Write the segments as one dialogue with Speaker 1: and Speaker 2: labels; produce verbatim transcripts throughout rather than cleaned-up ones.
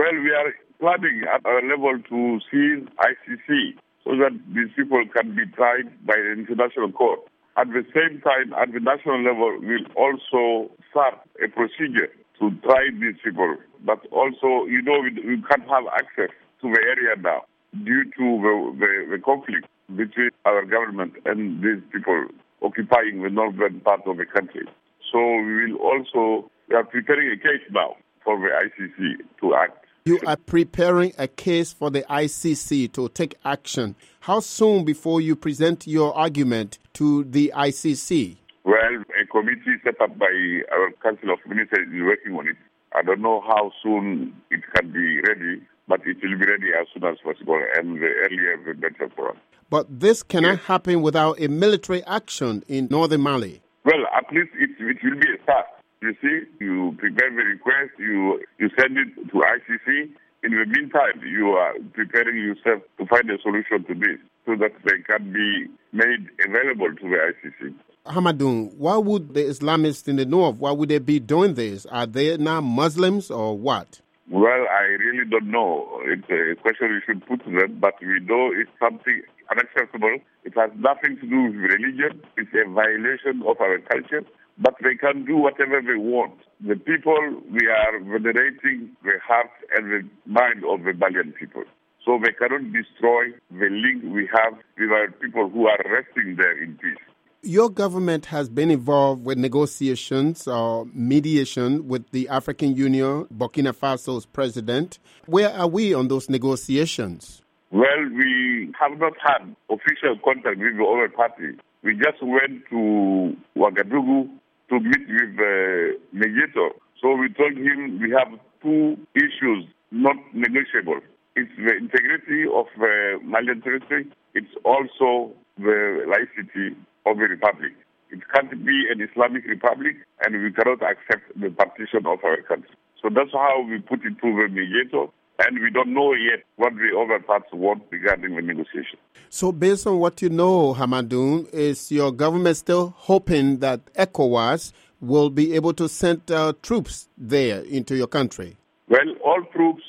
Speaker 1: Well, we are planning at our level to see I C C so that these people can be tried by the international court. At the same time, at the national level, we'll also start a procedure to try these people. But also, you know, we, we can't have access to the area now due to the, the, the conflict between our government and these people occupying the northern part of the country. So we will also, we are preparing a case now for the I C C to act.
Speaker 2: You are preparing a case for the I C C to take action. How soon before you present your argument to the I C C?
Speaker 1: Well, a committee set up by our Council of Ministers is working on it. I don't know how soon it can be ready, but it will be ready as soon as possible, and the earlier the better for us.
Speaker 2: But this cannot yes. happen without a military action in northern Mali.
Speaker 1: Well, at least it, it will be a start. You see, you prepare the request, you, you send it to I C C. In the meantime, you are preparing yourself to find a solution to this so that they can be made available to the I C C.
Speaker 2: Hamadoun, why would the Islamists in the north, why would they be doing this? Are they now Muslims or what?
Speaker 1: Well, I really don't know. It's a question we should put to them, but we know it's something unacceptable. It has nothing to do with religion. It's a violation of our culture. But they can do whatever they want. The people, we are venerating the heart and the mind of the Malian people. So they cannot destroy the link we have with our people who are resting there in peace.
Speaker 2: Your government has been involved with negotiations or mediation with the African Union, Burkina Faso's president. Where are we on those negotiations?
Speaker 1: Well, we have not had official contact with the other party. We just went to Ouagadougou to meet with the mediator. So we told him we have two issues not negotiable. It's the integrity of the Malian territory. It's also the laicity of the republic. It can't be an Islamic republic, and we cannot accept the partition of our country. So that's how we put it to the mediator. And we don't know yet what the other parts want regarding the negotiation.
Speaker 2: So based on what you know, Hamadoun, is your government still hoping that ECOWAS will be able to send uh, troops there into your country?
Speaker 1: Well, all troops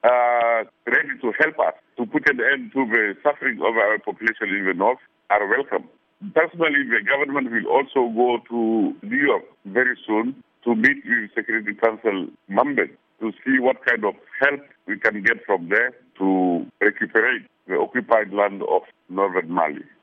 Speaker 1: are ready to help us to put an end to the suffering of our population in the north are welcome. Personally, the government will also go to New York very soon to meet with Security Council members to see what kind of help we can get from there to recuperate the occupied land of northern Mali.